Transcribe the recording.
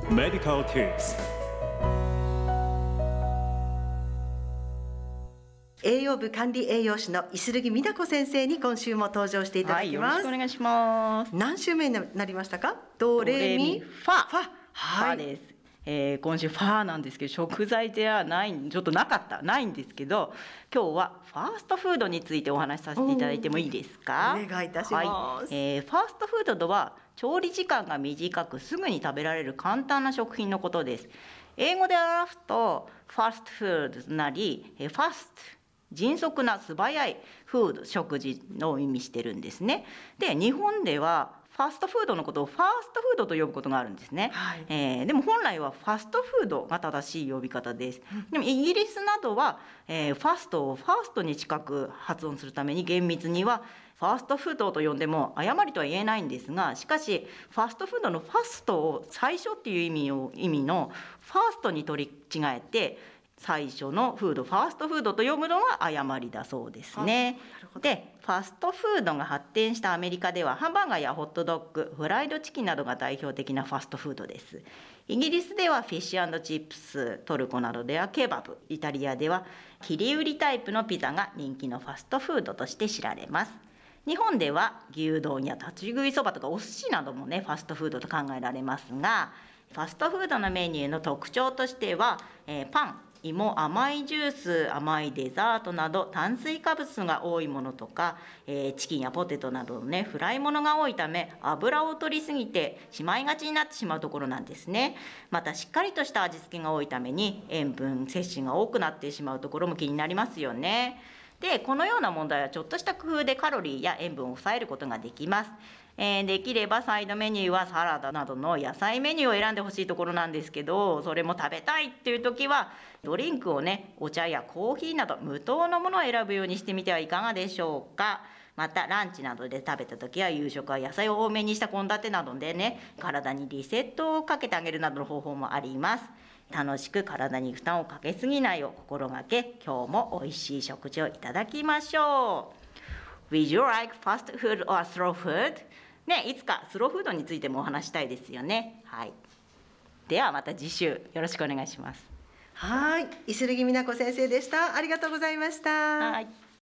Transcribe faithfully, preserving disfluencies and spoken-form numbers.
Medical Tips。 栄養部管理栄養士の五十木美奈子先生に今週も登場していただきます。 はい、よろしくお願いします。 何週目になりましたか？ドレミファファ、はい、ファです。えー、今週ファーなんですけど、食材ではない、ちょっとなかったないんですけど、今日はファーストフードについてお話しさせていただいてもいいですか？ お願いいたします。 はい、えー、ファーストフードとは調理時間が短くすぐに食べられる簡単な食品のことです。英語で表すとファストフードなりファスト、迅速な素早いフード、食事の意味してるんですね。で、日本ではファストフードのことをファーストフードと呼ぶことがあるんですね。はい、えー、でも本来はファストフードが正しい呼び方です。でもイギリスなどは、えー、ファストをファーストに近く発音するために厳密にはファーストフードと呼んでも誤りとは言えないんですが、しかしファストフードのファストを最初っていう意味を意味のファーストに取り違えて最初のフード、ファーストフードと読むのは誤りだそうですね。で、ファストフードが発展したアメリカではハンバーガーやホットドッグ、フライドチキンなどが代表的なファストフードです。イギリスではフィッシュ&チップス、トルコなどではケバブ、イタリアでは切り売りタイプのピザが人気のファストフードとして知られます。日本では牛丼や立ち食いそばとかお寿司などもねファストフードと考えられますが、ファストフードのメニューの特徴としては、えー、パン、芋、甘いジュース、甘いデザートなど炭水化物が多いものとか、えー、チキンやポテトなどのねフライものが多いため油を取りすぎてしまいがちになってしまうところなんですね。またしっかりとした味付けが多いために塩分摂取が多くなってしまうところも気になりますよね。で、このような問題はちょっとした工夫でカロリーや塩分を抑えることができます。えー、できればサイドメニューはサラダなどの野菜メニューを選んでほしいところなんですけど、それも食べたいっていう時はドリンクをねお茶やコーヒーなど無糖のものを選ぶようにしてみてはいかがでしょうか。またランチなどで食べた時は夕食は野菜を多めにした献立などでね体にリセットをかけてあげるなどの方法もあります。楽しく体に負担をかけすぎないを心がけ、今日も美味しい食事をいただきましょう。 Would you like fast food or slow food? ね、いつかスローフードについてもお話したいですよね。はい、ではまた次週よろしくお願いします。 はい、五十木美奈子先生でした。ありがとうございました。 はい。